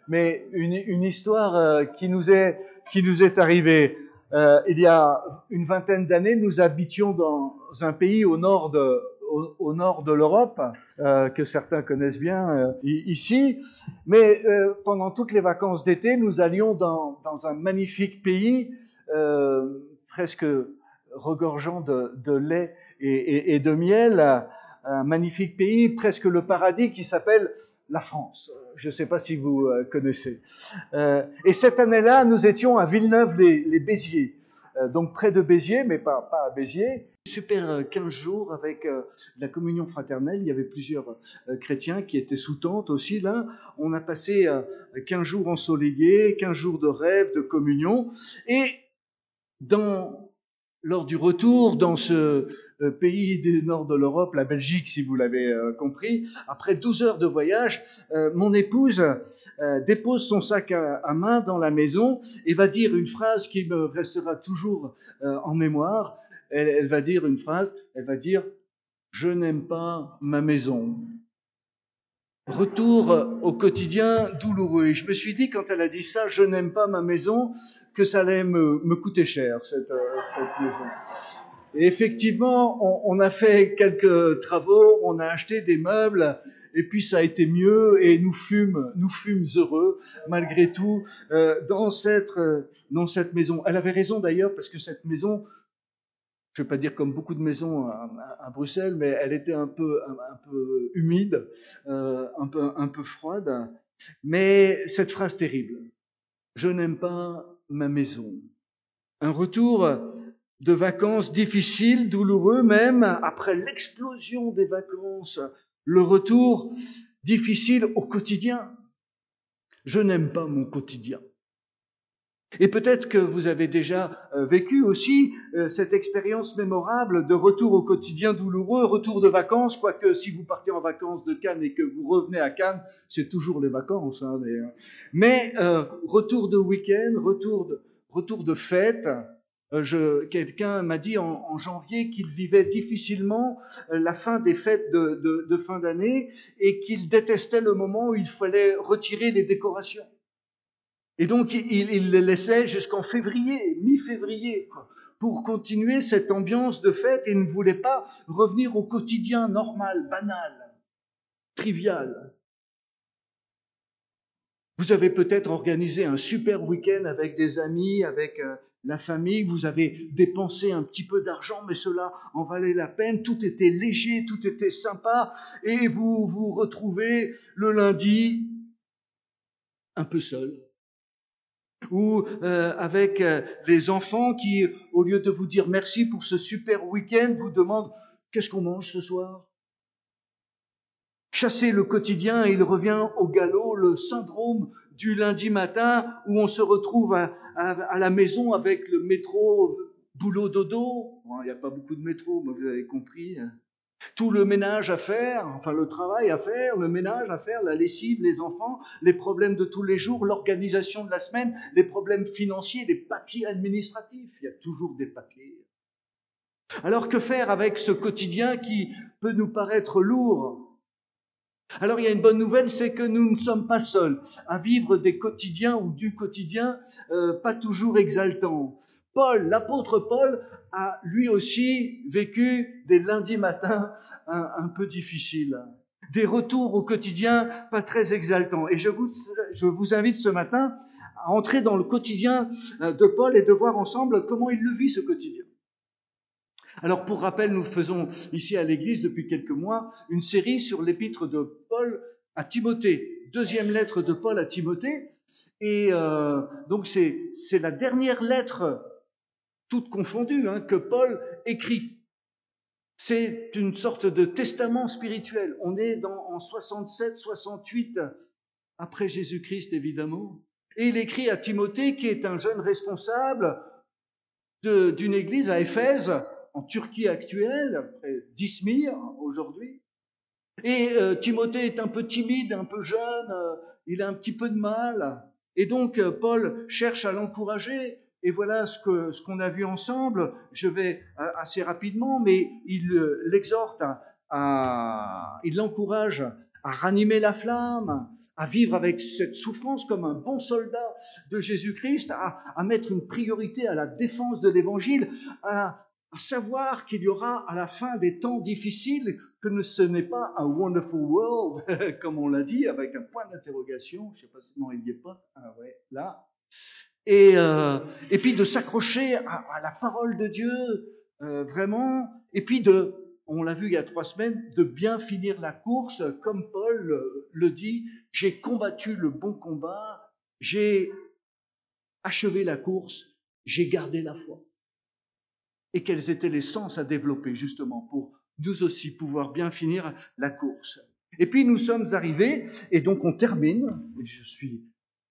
mais une histoire qui nous est arrivée. Il y a une vingtaine d'années, nous habitions dans un pays au nord de l'Europe, que certains connaissent bien ici. Mais pendant toutes les vacances d'été, nous allions dans un magnifique pays, presque regorgeant de lait et de miel, un magnifique pays, presque le paradis, qui s'appelle la France. Je ne sais pas si vous connaissez. Et cette année-là, nous étions à Villeneuve-les-Béziers, donc près de Béziers, mais pas à Béziers. Super 15 jours avec la communion fraternelle. Il y avait plusieurs chrétiens qui étaient sous tente aussi là. On a passé 15 jours ensoleillés, 15 jours de rêve, de communion. Et lors du retour dans ce pays du nord de l'Europe, la Belgique, si vous l'avez compris, après 12 heures de voyage, mon épouse dépose son sac à main dans la maison et va dire une phrase qui me restera toujours en mémoire. Elle va dire une phrase, elle va dire « Je n'aime pas ma maison ». Retour au quotidien douloureux. Et je me suis dit, quand elle a dit ça, je n'aime pas ma maison, que ça allait me coûter cher, cette maison. Et effectivement, on a fait quelques travaux, on a acheté des meubles, et puis ça a été mieux, et nous fûmes heureux, malgré tout, dans cette maison. Elle avait raison d'ailleurs, parce que cette maison, je ne vais pas dire comme beaucoup de maisons à Bruxelles, mais elle était un peu humide, un peu froide. Mais cette phrase terrible, je n'aime pas ma maison. Un retour de vacances difficile, douloureux même, après l'explosion des vacances, le retour difficile au quotidien. Je n'aime pas mon quotidien. Et peut-être que vous avez déjà vécu aussi cette expérience mémorable de retour au quotidien douloureux, retour de vacances, quoique si vous partez en vacances de Cannes et que vous revenez à Cannes, c'est toujours les vacances. Hein, mais retour de week-end, retour de fête. Quelqu'un m'a dit en janvier qu'il vivait difficilement la fin des fêtes de fin d'année et qu'il détestait le moment où il fallait retirer les décorations. Et donc, il les laissait jusqu'en février, mi-février, pour continuer cette ambiance de fête et ne voulait pas revenir au quotidien normal, banal, trivial. Vous avez peut-être organisé un super week-end avec des amis, avec la famille, vous avez dépensé un petit peu d'argent, mais cela en valait la peine, tout était léger, tout était sympa, et vous vous retrouvez le lundi un peu seul. Ou avec les enfants qui, au lieu de vous dire merci pour ce super week-end, vous demandent « Qu'est-ce qu'on mange ce soir ?» Chasser le quotidien, il revient au galop, le syndrome du lundi matin où on se retrouve à la maison avec le métro boulot dodo. Bon, il n'y a pas beaucoup de métro, mais vous avez compris. Tout le ménage à faire, enfin le travail à faire, le ménage à faire, la lessive, les enfants, les problèmes de tous les jours, l'organisation de la semaine, les problèmes financiers, les papiers administratifs. Il y a toujours des papiers. Alors que faire avec ce quotidien qui peut nous paraître lourd ? Alors il y a une bonne nouvelle, c'est que nous ne sommes pas seuls à vivre des quotidiens ou du quotidien pas toujours exaltants. L'apôtre Paul, a lui aussi vécu des lundis matins un peu difficiles, des retours au quotidien pas très exaltants. Et je vous invite ce matin à entrer dans le quotidien de Paul et de voir ensemble comment il le vit ce quotidien. Alors pour rappel, nous faisons ici à l'Église depuis quelques mois une série sur l'épître de Paul à Timothée, deuxième lettre de Paul à Timothée. Et donc c'est la dernière lettre, toute confondue, que Paul écrit. C'est une sorte de testament spirituel. On est en 67, 68 après Jésus-Christ évidemment. Et il écrit à Timothée qui est un jeune responsable d'une église à Éphèse, en Turquie actuelle, près d'Izmir aujourd'hui. Et Timothée est un peu timide, un peu jeune, il a un petit peu de mal. Et donc Paul cherche à l'encourager. Et voilà ce qu'on a vu ensemble. Je vais assez rapidement, mais il l'exhorte il l'encourage à ranimer la flamme, à vivre avec cette souffrance comme un bon soldat de Jésus-Christ, à mettre une priorité à la défense de l'Évangile, à savoir qu'il y aura à la fin des temps difficiles, que ce n'est pas un wonderful world, comme on l'a dit, avec un point d'interrogation. Je ne sais pas si non, il n'y est pas. Ah ouais, là. Et puis de s'accrocher à la parole de Dieu, vraiment, et puis on l'a vu il y a 3 semaines, de bien finir la course, comme Paul le dit, j'ai combattu le bon combat, j'ai achevé la course, j'ai gardé la foi. Et quels étaient les sens à développer justement pour nous aussi pouvoir bien finir la course. Et puis nous sommes arrivés, et donc on termine, et je suis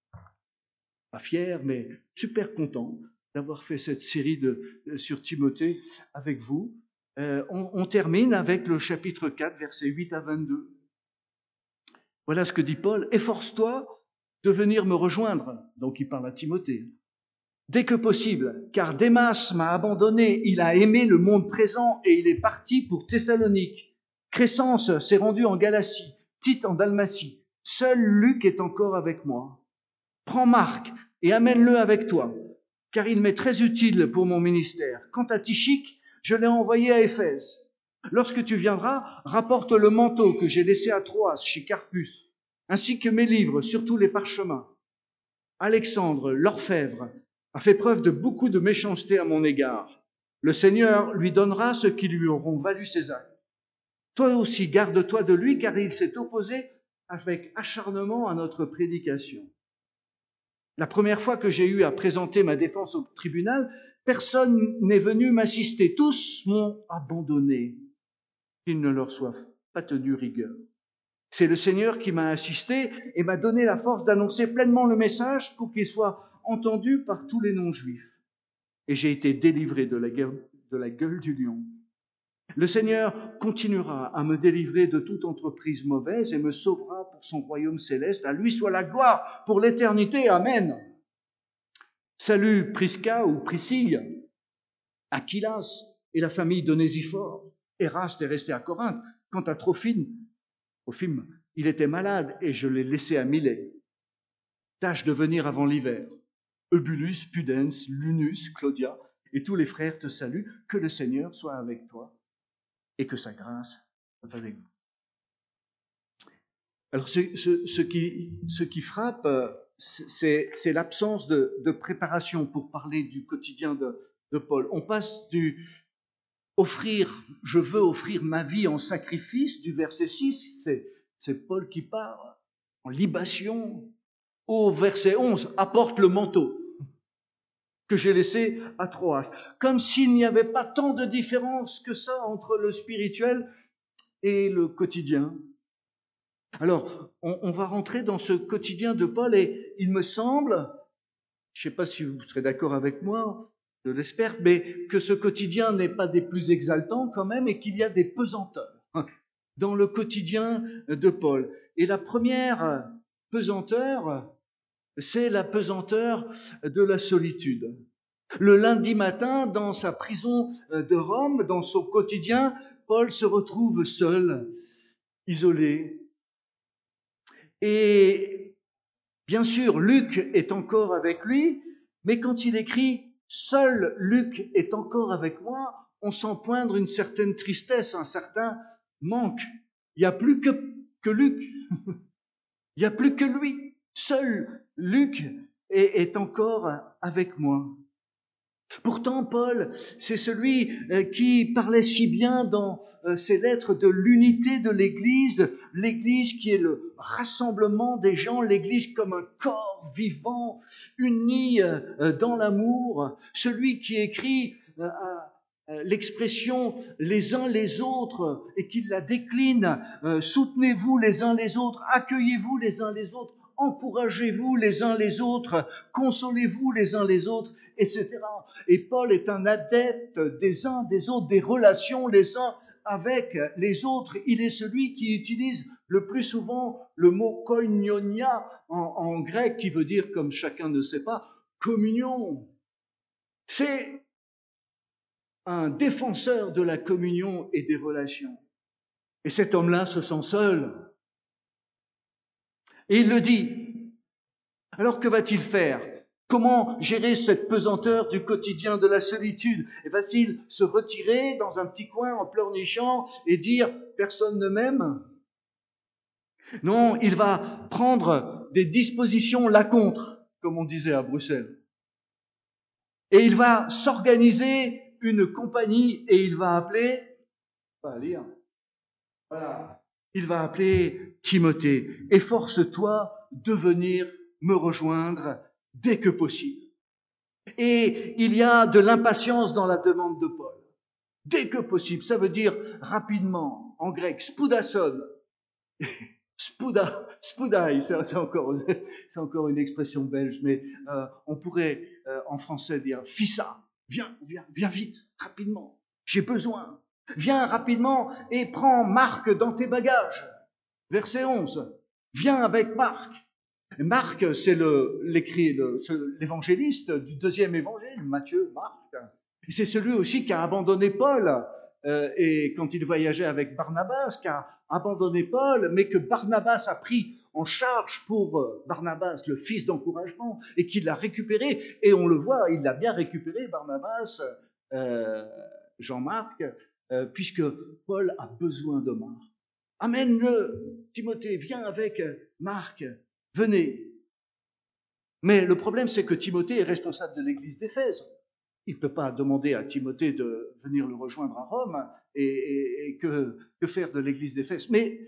pas fier, mais super content d'avoir fait cette série sur Timothée avec vous. On termine avec le chapitre 4, versets 8 à 22. Voilà ce que dit Paul. « Efforce-toi de venir me rejoindre. » Donc il parle à Timothée. « Dès que possible, car Démas m'a abandonné, il a aimé le monde présent et il est parti pour Thessalonique. Crescence s'est rendu en Galatie, Tite en Dalmatie. Seul Luc est encore avec moi. Prends Marc et amène-le avec toi, car il m'est très utile pour mon ministère. Quant à Tychik, je l'ai envoyé à Éphèse. Lorsque tu viendras, rapporte le manteau que j'ai laissé à Troas chez Carpus, ainsi que mes livres, surtout les parchemins. Alexandre, l'orfèvre, a fait preuve de beaucoup de méchanceté à mon égard. Le Seigneur lui donnera ce qui lui auront valu ses actes. Toi aussi, garde-toi de lui, car il s'est opposé avec acharnement à notre prédication. La première fois que j'ai eu à présenter ma défense au tribunal, personne n'est venu m'assister. Tous m'ont abandonné. Qu'il ne leur soit pas tenu rigueur. C'est le Seigneur qui m'a assisté et m'a donné la force d'annoncer pleinement le message pour qu'il soit entendu par tous les non-juifs. Et j'ai été délivré de la gueule du lion. Le Seigneur continuera à me délivrer de toute entreprise mauvaise et me sauvera pour son royaume céleste. À lui soit la gloire pour l'éternité. Amen. Salut Prisca ou Priscille, Aquilas et la famille d'Onésiphore. Éraste est resté à Corinthe. Quant à Trophime, il était malade et je l'ai laissé à Milet. Tâche de venir avant l'hiver. Eubulus, Pudens, Lunus, Claudia et tous les frères te saluent. Que le Seigneur soit avec toi et que sa grâce soit avec vous. Alors, ce qui frappe, c'est l'absence de préparation pour parler du quotidien de Paul. On passe du je veux offrir ma vie en sacrifice, du verset 6, c'est Paul qui parle, en libation, au verset 11, apporte le manteau que j'ai laissé à Troas. Comme s'il n'y avait pas tant de différence que ça entre le spirituel et le quotidien. Alors, on va rentrer dans ce quotidien de Paul et il me semble, je ne sais pas si vous serez d'accord avec moi, je l'espère, mais que ce quotidien n'est pas des plus exaltants quand même et qu'il y a des pesanteurs dans le quotidien de Paul. Et la première pesanteur, c'est la pesanteur de la solitude. Le lundi matin, dans sa prison de Rome, dans son quotidien, Paul se retrouve seul, isolé. Et bien sûr, Luc est encore avec lui, mais quand il écrit « Seul Luc est encore avec moi », on sent poindre une certaine tristesse, un certain manque. Il n'y a plus que Luc. Il n'y a plus que lui. Seul Luc est encore avec moi. Pourtant, Paul, c'est celui qui parlait si bien dans ses lettres de l'unité de l'Église qui est le rassemblement des gens, l'Église comme un corps vivant, uni dans l'amour, celui qui écrit l'expression les uns les autres et qui la décline, soutenez-vous les uns les autres, accueillez-vous les uns les autres, encouragez-vous les uns les autres, consolez-vous les uns les autres, etc. Et Paul est un adepte des uns des autres, des relations les uns avec les autres. Il est celui qui utilise le plus souvent le mot koinonia en grec, qui veut dire, comme chacun ne sait pas, communion. C'est un défenseur de la communion et des relations. Et cet homme-là se sent seul. Et il le dit. Alors que va-t-il faire? Comment gérer cette pesanteur du quotidien de la solitude? Et va-t-il se retirer dans un petit coin en pleurnichant et dire « personne ne m'aime » ? Non, il va prendre des dispositions là contre, comme on disait à Bruxelles. Et il va s'organiser une compagnie et il va appeler, pas lire, voilà, il va appeler Timothée. Efforce-toi de venir me rejoindre dès que possible. Et il y a de l'impatience dans la demande de Paul. Dès que possible, ça veut dire rapidement, en grec, spoudason. Spoudai, c'est encore une expression belge, mais on pourrait en français dire fissa, viens vite, rapidement, j'ai besoin. Viens rapidement et prends Marc dans tes bagages. Verset 11. Viens avec Marc. Marc, c'est l'évangéliste du deuxième évangile, Matthieu, Marc. Et c'est celui aussi qui a abandonné Paul et quand il voyageait avec Barnabas, qui a abandonné Paul, mais que Barnabas a pris en charge pour Barnabas, le fils d'encouragement, et qu'il l'a récupéré. Et on le voit, il l'a bien récupéré, Barnabas, Jean-Marc, puisque Paul a besoin de Marc. Amène-le, Timothée, viens avec Marc, venez. Mais le problème, c'est que Timothée est responsable de l'église d'Éphèse. Il ne peut pas demander à Timothée de venir le rejoindre à Rome et que faire de l'église d'Éphèse. Mais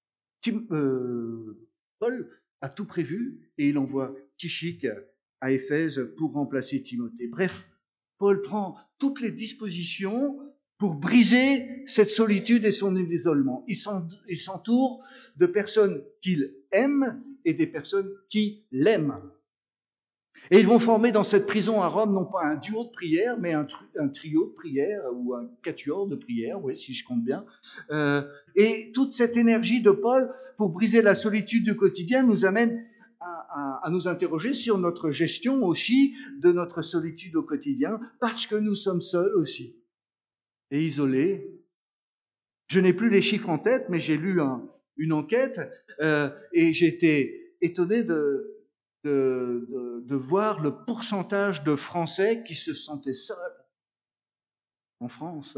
Paul a tout prévu et il envoie Tychik à Éphèse pour remplacer Timothée. Bref, Paul prend toutes les dispositions pour briser cette solitude et son isolement. Il s'entoure de personnes qu'il aime et des personnes qui l'aiment. Et ils vont former dans cette prison à Rome non pas un duo de prière, mais un trio de prière ou un quatuor de prière, oui, si je compte bien. Et toute cette énergie de Paul pour briser la solitude du quotidien nous amène à nous interroger sur notre gestion aussi de notre solitude au quotidien, parce que nous sommes seuls aussi et isolés. Je n'ai plus les chiffres en tête, mais j'ai lu une enquête et j'ai été étonné de voir le pourcentage de Français qui se sentaient seuls en France.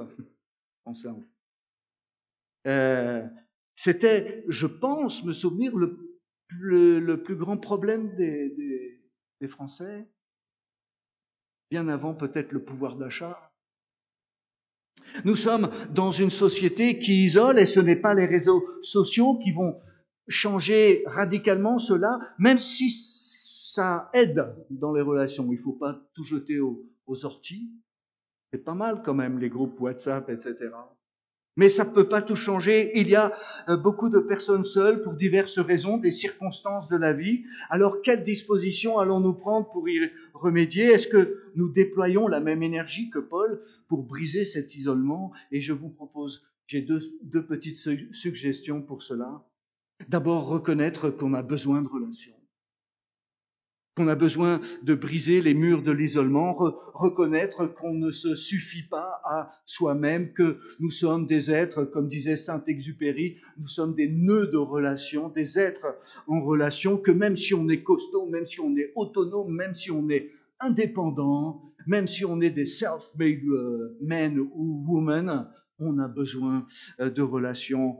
C'était, je pense, me souvenir, le plus grand problème des Français, bien avant peut-être le pouvoir d'achat. Nous sommes dans une société qui isole et ce n'est pas les réseaux sociaux qui vont changer radicalement cela, même si ça aide dans les relations. Il ne faut pas tout jeter aux orties. C'est pas mal quand même, les groupes WhatsApp, etc. Mais ça ne peut pas tout changer. Il y a beaucoup de personnes seules pour diverses raisons, des circonstances de la vie. Alors, quelles dispositions allons-nous prendre pour y remédier? Est-ce que nous déployons la même énergie que Paul pour briser cet isolement? Et je vous propose, j'ai deux petites suggestions pour cela. D'abord, reconnaître qu'on a besoin de relations. Qu'on a besoin de briser les murs de l'isolement, reconnaître qu'on ne se suffit pas à soi-même, que nous sommes des êtres, comme disait Saint-Exupéry, nous sommes des nœuds de relations, des êtres en relation, que même si on est costaud, même si on est autonome, même si on est indépendant, même si on est des self-made men ou women, on a besoin de relations,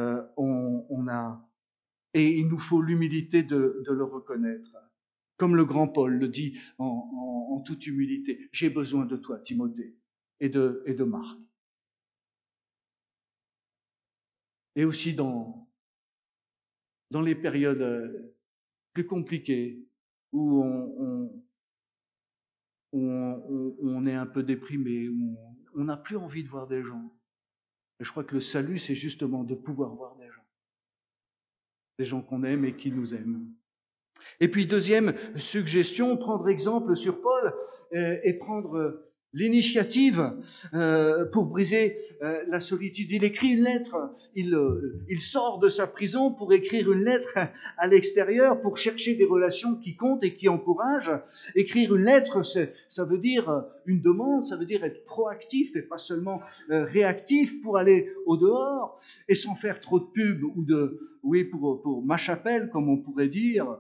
et il nous faut l'humilité de le reconnaître. Comme le grand Paul le dit en toute humilité, j'ai besoin de toi, Timothée, et de Marc. Et aussi dans les périodes plus compliquées où on est un peu déprimé, où on n'a plus envie de voir des gens. Et je crois que le salut, c'est justement de pouvoir voir des gens qu'on aime et qui nous aiment. Et puis deuxième suggestion, prendre exemple sur Paul et prendre l'initiative pour briser la solitude. Il écrit une lettre, il sort de sa prison pour écrire une lettre à l'extérieur, pour chercher des relations qui comptent et qui encouragent. Écrire une lettre, ça veut dire une demande, ça veut dire être proactif et pas seulement réactif pour aller au dehors et sans faire trop de pub ou pour ma chapelle, comme on pourrait dire.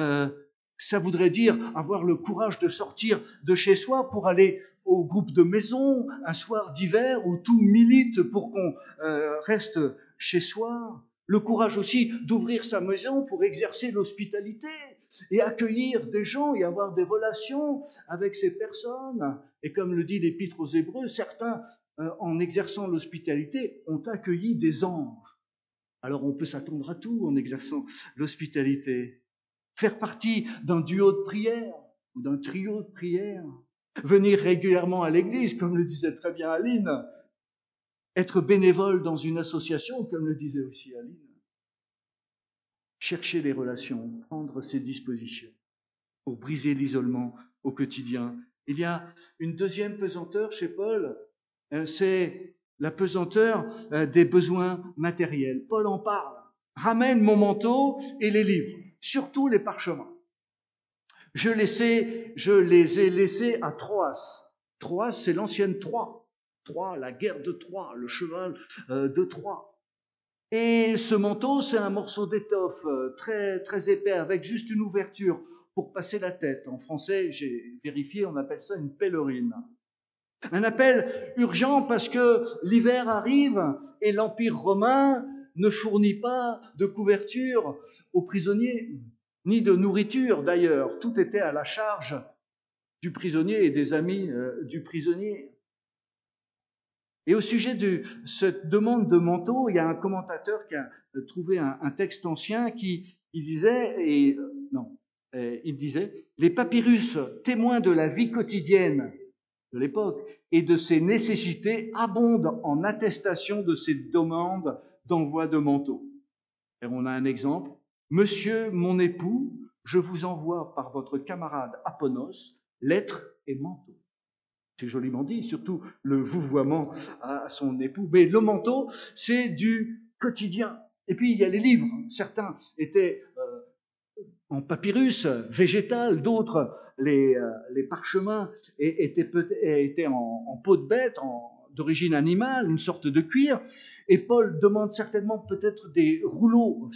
Ça voudrait dire avoir le courage de sortir de chez soi pour aller au groupe de maison un soir d'hiver où tout milite pour qu'on reste chez soi. Le courage aussi d'ouvrir sa maison pour exercer l'hospitalité et accueillir des gens et avoir des relations avec ces personnes. Et comme le dit l'Épître aux Hébreux, certains, en exerçant l'hospitalité, ont accueilli des anges. Alors on peut s'attendre à tout en exerçant l'hospitalité. Faire partie d'un duo de prière ou d'un trio de prière, venir régulièrement à l'église, comme le disait très bien Aline, être bénévole dans une association, comme le disait aussi Aline, chercher les relations, prendre ses dispositions pour briser l'isolement au quotidien. Il y a une deuxième pesanteur chez Paul, c'est la pesanteur des besoins matériels. Paul en parle. Ramène mon manteau et les livres, surtout les parchemins. Je les ai laissés à Troas. Troas, c'est l'ancienne Troie. Troie, la guerre de Troie, le cheval de Troie. Et ce manteau, c'est un morceau d'étoffe très, très épais avec juste une ouverture pour passer la tête. En français, j'ai vérifié, on appelle ça une pèlerine. Un appel urgent parce que l'hiver arrive et l'Empire romain ne fournit pas de couverture aux prisonniers, ni de nourriture d'ailleurs. Tout était à la charge du prisonnier et des amis du prisonnier. Et au sujet de cette demande de manteau, il y a un commentateur qui a trouvé un texte ancien qui il disait, il disait, les papyrus témoins de la vie quotidienne de l'époque et de ses nécessités abondent en attestation de ces demandes d'envoi de manteaux. Et on a un exemple. Monsieur mon époux, je vous envoie par votre camarade Aponos lettres et manteaux. C'est joliment dit, surtout le vouvoiement à son époux. Mais le manteau, c'est du quotidien. Et puis, il y a les livres. Certains étaient en papyrus végétal, d'autres, les parchemins, étaient en peau de bête, d'origine animale, une sorte de cuir. Et Paul demande certainement peut-être des rouleaux,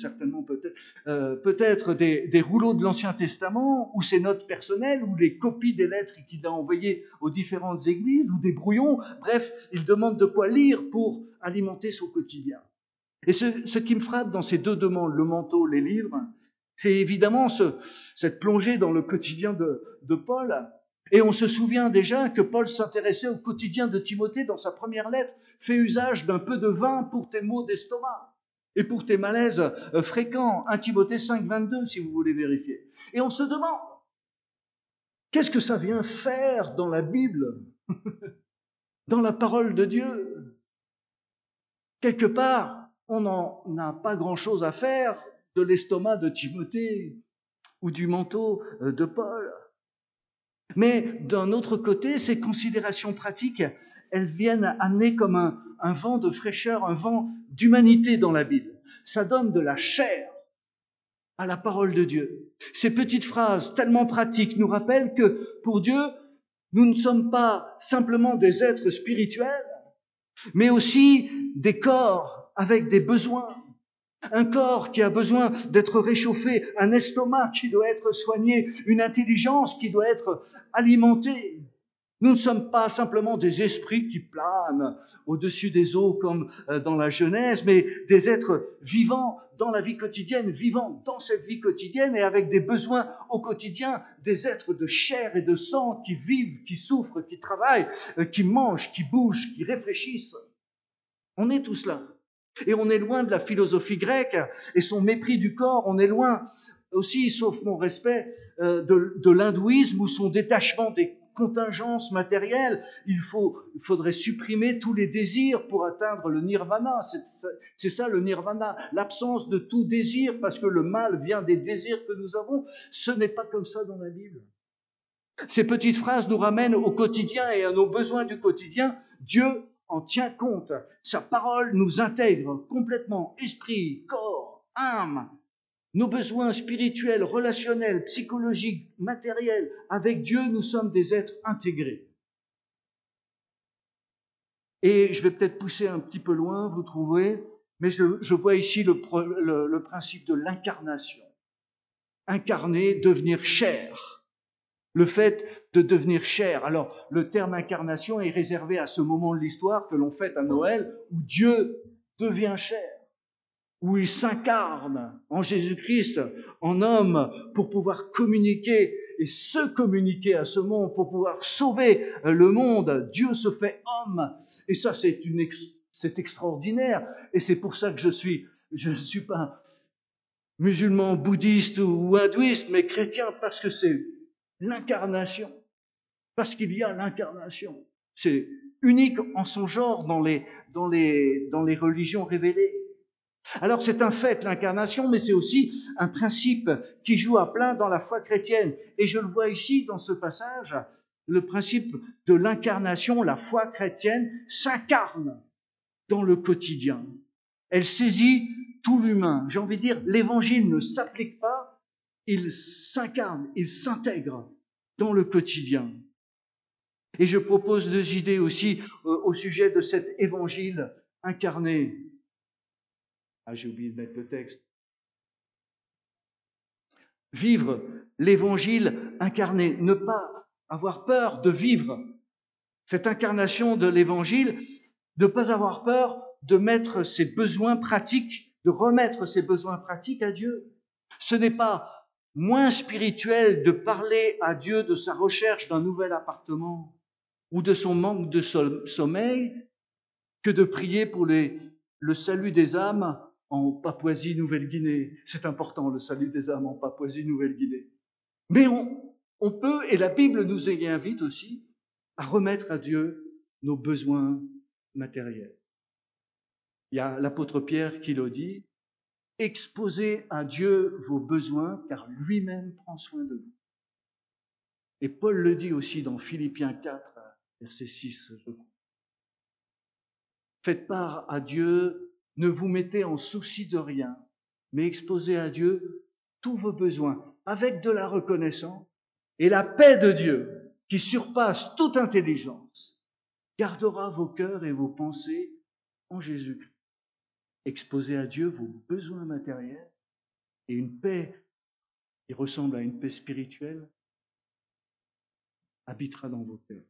peut-être des rouleaux de l'Ancien Testament, ou ses notes personnelles, ou les copies des lettres qu'il a envoyées aux différentes églises, ou des brouillons. Bref, il demande de quoi lire pour alimenter son quotidien. Et ce qui me frappe dans ces deux demandes, le manteau, les livres, c'est évidemment cette plongée dans le quotidien de Paul. Et on se souvient déjà que Paul s'intéressait au quotidien de Timothée dans sa première lettre. Fais usage d'un peu de vin pour tes maux d'estomac et pour tes malaises fréquents. 1 Timothée 5, 22, si vous voulez vérifier. Et on se demande, qu'est-ce que ça vient faire dans la Bible, dans la parole de Dieu? Quelque part, on n'en a pas grand-chose à faire de l'estomac de Timothée ou du manteau de Paul. Mais d'un autre côté, ces considérations pratiques, elles viennent amener comme un vent de fraîcheur, un vent d'humanité dans la Bible. Ça donne de la chair à la parole de Dieu. Ces petites phrases tellement pratiques nous rappellent que pour Dieu, nous ne sommes pas simplement des êtres spirituels, mais aussi des corps avec des besoins. Un corps qui a besoin d'être réchauffé, un estomac qui doit être soigné, une intelligence qui doit être alimentée. Nous ne sommes pas simplement des esprits qui planent au-dessus des eaux comme dans la Genèse, mais des êtres vivants dans la vie quotidienne, vivants dans cette vie quotidienne et avec des besoins au quotidien, des êtres de chair et de sang qui vivent, qui souffrent, qui travaillent, qui mangent, qui bougent, qui réfléchissent. On est tous là. Et on est loin de la philosophie grecque et son mépris du corps. On est loin aussi, sauf mon respect, de l'hindouisme ou son détachement des contingences matérielles. Il faudrait supprimer tous les désirs pour atteindre le nirvana. C'est ça le nirvana, l'absence de tout désir parce que le mal vient des désirs que nous avons. Ce n'est pas comme ça dans la Bible. Ces petites phrases nous ramènent au quotidien et à nos besoins du quotidien. Dieu en tient compte. Sa parole nous intègre complètement, esprit, corps, âme. Nos besoins spirituels, relationnels, psychologiques, matériels. Avec Dieu, nous sommes des êtres intégrés. Et je vais peut-être pousser un petit peu loin, vous trouvez, mais je vois ici le principe de l'incarnation. Incarner, devenir chair. Le fait de devenir chair. Alors, le terme incarnation est réservé à ce moment de l'histoire que l'on fête à Noël, où Dieu devient chair, où il s'incarne en Jésus-Christ, en homme, pour pouvoir communiquer et se communiquer à ce monde, pour pouvoir sauver le monde. Dieu se fait homme. Et ça, c'est extraordinaire. Et c'est pour ça que je ne suis pas musulman, bouddhiste ou hindouiste, mais chrétien, parce que c'est l'incarnation. Parce qu'il y a l'incarnation. C'est unique en son genre dans les religions révélées. Alors c'est un fait, l'incarnation, mais c'est aussi un principe qui joue à plein dans la foi chrétienne. Et je le vois ici dans ce passage, le principe de l'incarnation, la foi chrétienne s'incarne dans le quotidien. Elle saisit tout l'humain. J'ai envie de dire, l'évangile ne s'applique pas, il s'incarne, il s'intègre dans le quotidien. Et je propose 2 idées aussi au sujet de cet évangile incarné. Ah, j'ai oublié de mettre le texte. Vivre l'évangile incarné, ne pas avoir peur de vivre cette incarnation de l'évangile, ne pas avoir peur de mettre ses besoins pratiques, de remettre ses besoins pratiques à Dieu. Ce n'est pas moins spirituel de parler à Dieu de sa recherche d'un nouvel appartement ou de son manque de sommeil que de prier pour le salut des âmes en Papouasie-Nouvelle-Guinée. C'est important, le salut des âmes en Papouasie-Nouvelle-Guinée. Mais on peut, et la Bible nous y invite aussi, à remettre à Dieu nos besoins matériels. Il y a l'apôtre Pierre qui le dit, « Exposez à Dieu vos besoins, car lui-même prend soin de vous. » Et Paul le dit aussi dans Philippiens 4, verset 6, je crois. Faites part à Dieu, ne vous mettez en souci de rien, mais exposez à Dieu tous vos besoins avec de la reconnaissance, et la paix de Dieu, qui surpasse toute intelligence, gardera vos cœurs et vos pensées en Jésus-Christ. Exposez à Dieu vos besoins matériels et une paix qui ressemble à une paix spirituelle habitera dans vos cœurs.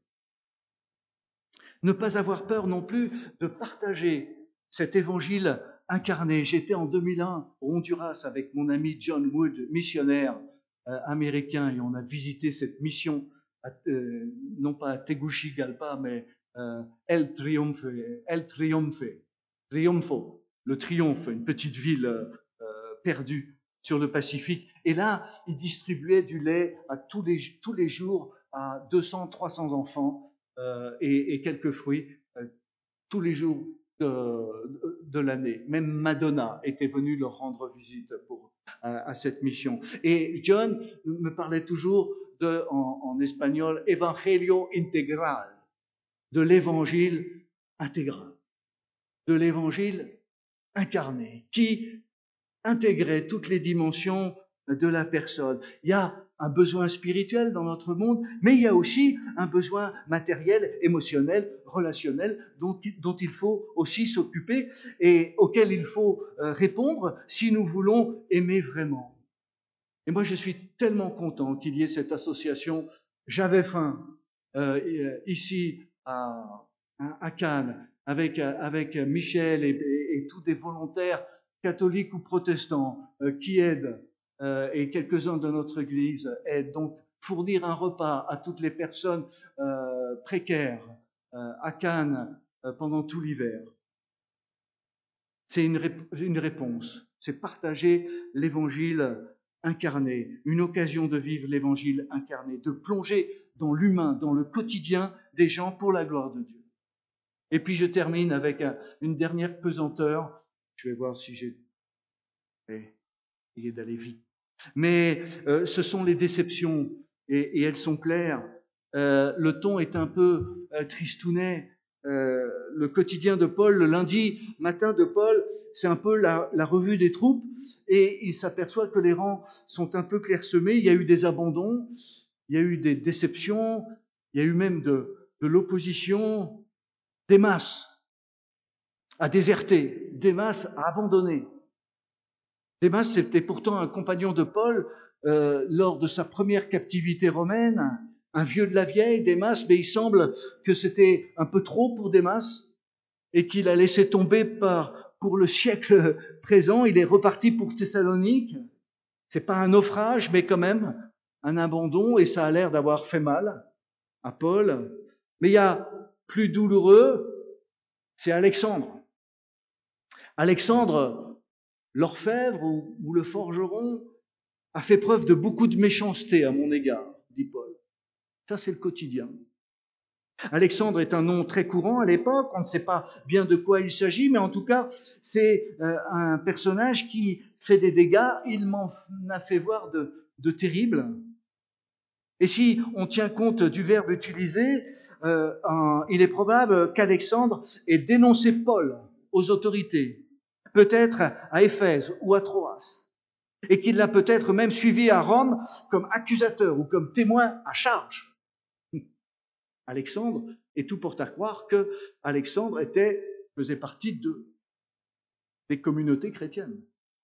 Ne pas avoir peur non plus de partager cet évangile incarné. J'étais en 2001 au Honduras avec mon ami John Wood, missionnaire américain, et on a visité cette mission, non pas à Tegucigalpa, mais El Triunfo, le Triomphe, une petite ville perdue sur le Pacifique. Et là, ils distribuaient du lait à tous les jours à 200, 300 enfants et quelques fruits tous les jours de l'année. Même Madonna était venue leur rendre visite à cette mission. Et John me parlait toujours en espagnol, Evangelio Integral, de l'évangile intégral, de l'évangile incarné, qui intégrait toutes les dimensions de la personne. Il y a un besoin spirituel dans notre monde, mais il y a aussi un besoin matériel, émotionnel, relationnel, dont il faut aussi s'occuper et auquel il faut répondre si nous voulons aimer vraiment. Et moi, je suis tellement content qu'il y ait cette association J'avais faim ici à Cannes, avec Michel et tous des volontaires catholiques ou protestants qui aident, et quelques-uns de notre Église aident. Donc, fournir un repas à toutes les personnes précaires à Cannes pendant tout l'hiver. C'est une réponse, c'est partager l'évangile incarné, une occasion de vivre l'évangile incarné, de plonger dans l'humain, dans le quotidien des gens pour la gloire de Dieu. Et puis je termine avec une dernière pesanteur. Je vais voir si j'ai essayé d'aller vite. Mais ce sont les déceptions et elles sont claires. Le ton est un peu tristounet. Le quotidien de Paul, le lundi matin de Paul, c'est un peu la revue des troupes, et il s'aperçoit que les rangs sont un peu clairsemés. Il y a eu des abandons, il y a eu des déceptions, il y a eu même de l'opposition. Démas a déserté, Démas a abandonné. Démas, c'était pourtant un compagnon de Paul lors de sa première captivité romaine, un vieux de la vieille, Démas, mais il semble que c'était un peu trop pour Démas et qu'il a laissé tomber pour le siècle présent. Il est reparti pour Thessalonique. C'est pas un naufrage, mais quand même un abandon, et ça a l'air d'avoir fait mal à Paul. Mais il y a plus douloureux, c'est Alexandre. Alexandre, l'orfèvre ou le forgeron, a fait preuve de beaucoup de méchanceté à mon égard, dit Paul. Ça, c'est le quotidien. Alexandre est un nom très courant à l'époque, on ne sait pas bien de quoi il s'agit, mais en tout cas, c'est un personnage qui fait des dégâts, il m'en a fait voir de terribles. Et si on tient compte du verbe utilisé, il est probable qu'Alexandre ait dénoncé Paul aux autorités, peut-être à Éphèse ou à Troas, et qu'il l'a peut-être même suivi à Rome comme accusateur ou comme témoin à charge. Alexandre, et tout porte à croire que Alexandre faisait partie des communautés chrétiennes.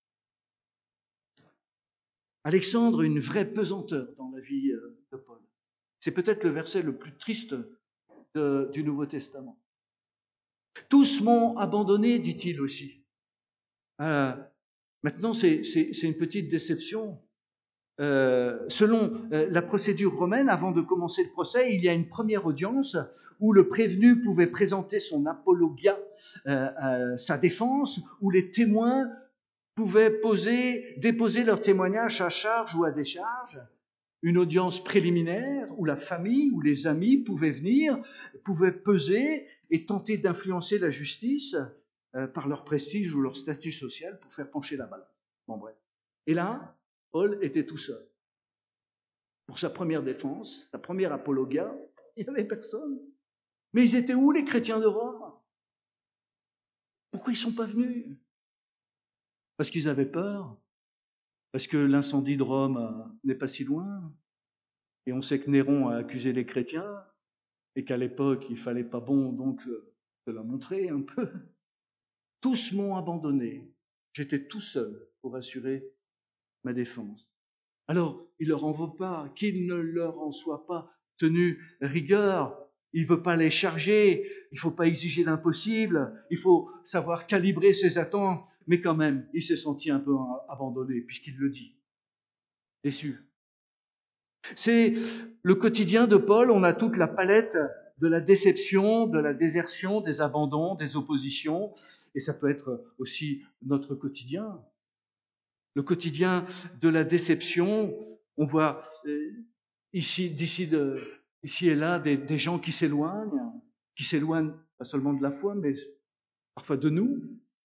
Alexandre, une vraie pesanteur dans la vie de Paul. C'est peut-être le verset le plus triste du Nouveau Testament. Tous m'ont abandonné, dit-il aussi. Maintenant, c'est une petite déception. Selon la procédure romaine, avant de commencer le procès, il y a une première audience où le prévenu pouvait présenter son apologia, sa défense, où les témoins pouvaient déposer leur témoignage à charge ou à décharge. Une audience préliminaire où la famille ou les amis pouvaient venir, pouvaient peser et tenter d'influencer la justice par leur prestige ou leur statut social pour faire pencher la balance. Bon, bref. Et là, Paul était tout seul. Pour sa première défense, sa première apologia, il n'y avait personne. Mais ils étaient où, les chrétiens de Rome? Pourquoi ils ne sont pas venus? Parce qu'ils avaient peur? Parce que l'incendie de Rome n'est pas si loin? Et on sait que Néron a accusé les chrétiens, et qu'à l'époque, il ne fallait pas bon donc de la montrer un peu. Tous m'ont abandonné. J'étais tout seul pour assurer ma défense. Alors, il ne leur en veut pas, qu'il ne leur en soit pas tenu rigueur. Il ne veut pas les charger, il ne faut pas exiger l'impossible, il faut savoir calibrer ses attentes, mais quand même, il s'est senti un peu abandonné, puisqu'il le dit. Déçu. C'est le quotidien de Paul, on a toute la palette de la déception, de la désertion, des abandons, des oppositions, et ça peut être aussi notre quotidien. Le quotidien de la déception, on voit ici et là des gens qui s'éloignent pas seulement de la foi, mais parfois de nous,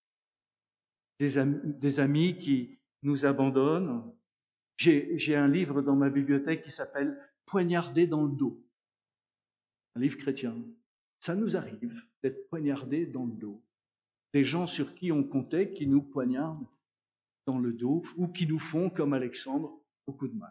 des amis qui nous abandonnent. J'ai un livre dans ma bibliothèque qui s'appelle « Poignardé dans le dos », un livre chrétien. Ça nous arrive d'être poignardés dans le dos. Des gens sur qui on comptait, qui nous poignardent dans le dos, ou qui nous font, comme Alexandre, beaucoup de mal.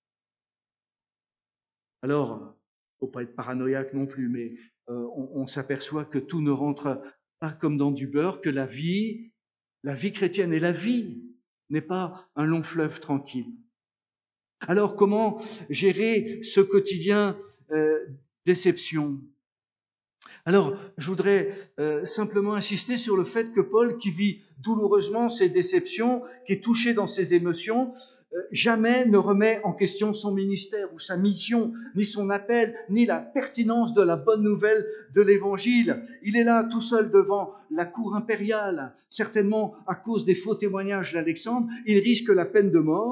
Alors, il ne faut pas être paranoïaque non plus, mais on s'aperçoit que tout ne rentre pas comme dans du beurre, que la vie chrétienne et la vie n'est pas un long fleuve tranquille. Alors, comment gérer ce quotidien déception? Alors, je voudrais simplement insister sur le fait que Paul, qui vit douloureusement ses déceptions, qui est touché dans ses émotions, jamais ne remet en question son ministère ou sa mission, ni son appel, ni la pertinence de la bonne nouvelle de l'Évangile. Il est là tout seul devant la cour impériale, certainement à cause des faux témoignages d'Alexandre. Il risque la peine de mort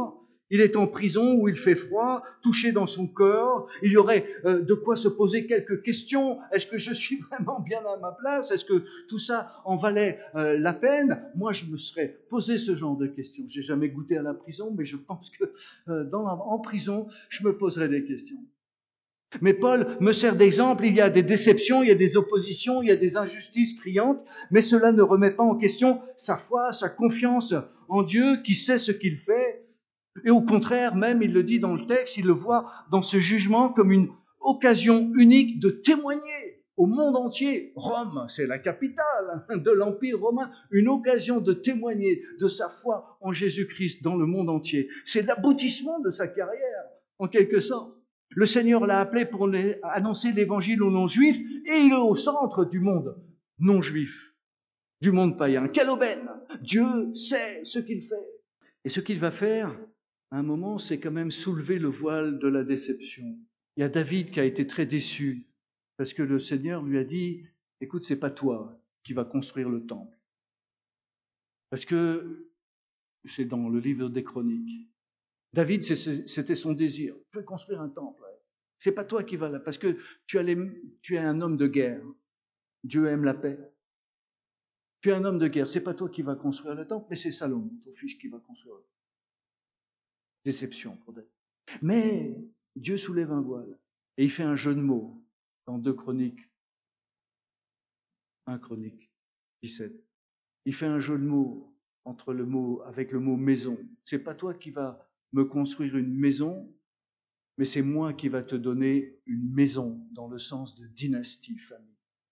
Il est en prison où il fait froid, touché dans son corps. Il y aurait de quoi se poser quelques questions. Est-ce que je suis vraiment bien à ma place? Est-ce que tout ça en valait la peine? Moi, je me serais posé ce genre de questions. J'ai jamais goûté à la prison, mais je pense que en prison, je me poserais des questions. Mais Paul me sert d'exemple. Il y a des déceptions, il y a des oppositions, il y a des injustices criantes, mais cela ne remet pas en question sa foi, sa confiance en Dieu qui sait ce qu'il fait. Et au contraire, même, il le dit dans le texte, il le voit dans ce jugement comme une occasion unique de témoigner au monde entier. Rome, c'est la capitale de l'Empire romain, une occasion de témoigner de sa foi en Jésus-Christ dans le monde entier. C'est l'aboutissement de sa carrière, en quelque sorte. Le Seigneur l'a appelé pour annoncer l'évangile aux non-juifs et il est au centre du monde non-juif, du monde païen. Quelle aubaine! Dieu sait ce qu'il fait. Et ce qu'il va faire, à un moment, c'est quand même soulever le voile de la déception. Il y a David qui a été très déçu parce que le Seigneur lui a dit « Écoute, c'est pas toi qui vas construire le temple. » Parce que c'est dans le livre des Chroniques. David, c'était son désir. Je vais construire un temple. C'est pas toi qui vas là, parce que tu es un homme de guerre. Dieu aime la paix. Tu es un homme de guerre. C'est pas toi qui vas construire le temple, mais c'est Salomon, ton fils, qui va construire le temple. Déception pour David. Mais Dieu soulève un voile et il fait un jeu de mots dans 2 Chroniques, 1 Chronique 17. Il fait un jeu de mots avec le mot maison. C'est pas toi qui vas me construire une maison, mais c'est moi qui va te donner une maison dans le sens de dynastie, famille.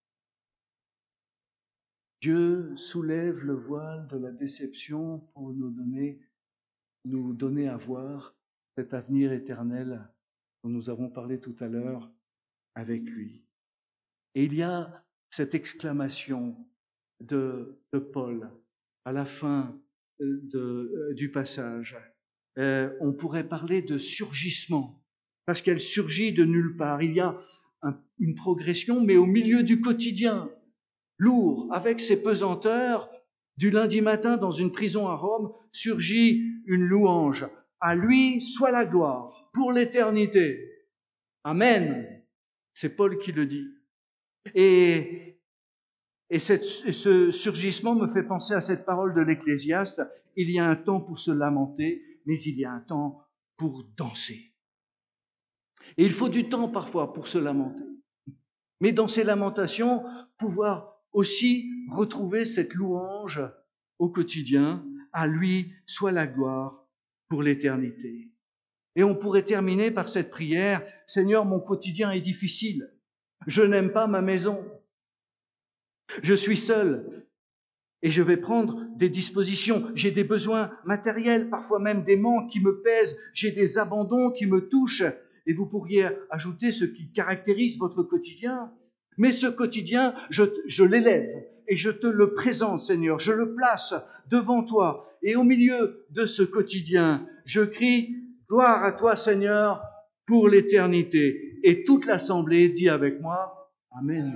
Dieu soulève le voile de la déception pour nous donner à voir cet avenir éternel dont nous avons parlé tout à l'heure avec lui. Et il y a cette exclamation de Paul à la fin du passage. On pourrait parler de surgissement, parce qu'elle surgit de nulle part. Il y a une progression, mais au milieu du quotidien, lourd, avec ses pesanteurs. Du lundi matin, dans une prison à Rome, surgit une louange. À lui soit la gloire pour l'éternité. Amen. C'est Paul qui le dit. Et ce surgissement me fait penser à cette parole de l'Ecclésiaste. Il y a un temps pour se lamenter, mais il y a un temps pour danser. Et il faut du temps parfois pour se lamenter. Mais dans ces lamentations, pouvoir aussi retrouver cette louange au quotidien. À lui soit la gloire pour l'éternité. Et on pourrait terminer par cette prière. Seigneur, mon quotidien est difficile. Je n'aime pas ma maison. Je suis seul et je vais prendre des dispositions. J'ai des besoins matériels, parfois même des manques qui me pèsent. J'ai des abandons qui me touchent. Et vous pourriez ajouter ce qui caractérise votre quotidien. Mais ce quotidien, je l'élève et je te le présente, Seigneur. Je le place devant toi. Et au milieu de ce quotidien, je crie « Gloire à toi, Seigneur, pour l'éternité ». Et toute l'assemblée dit avec moi « Amen ».